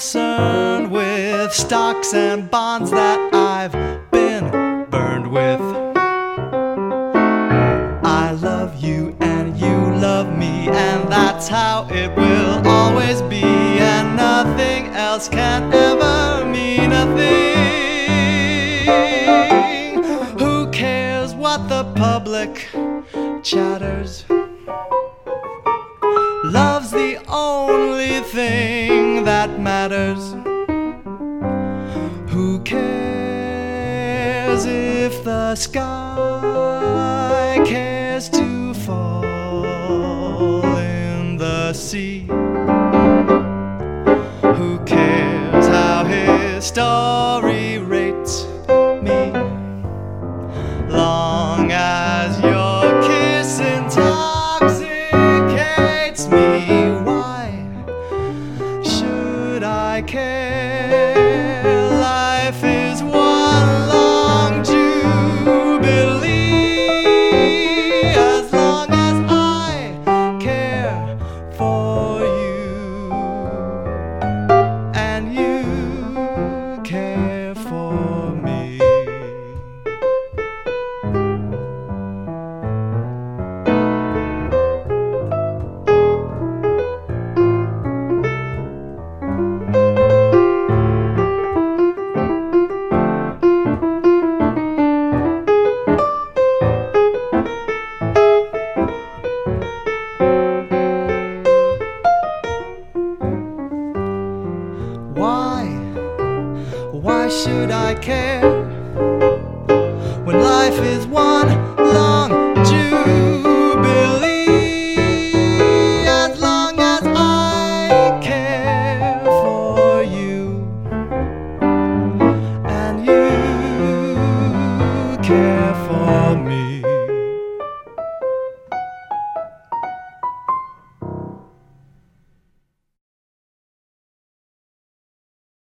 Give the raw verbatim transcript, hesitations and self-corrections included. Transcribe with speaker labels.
Speaker 1: concerned with stocks and bonds that I've been burned with. I love you and you love me, and that's how it will always be, and nothing else can ever mean a thing. Who cares what the public chatters? Love's the only thing that matters. Who cares if the sky cares to fall in the sea? Who cares how his story rates me? Long as your kiss intoxicates me, why should I care? Life is one long jubilee, as long as I care for you and you care for me. Why, why should I care when life is one long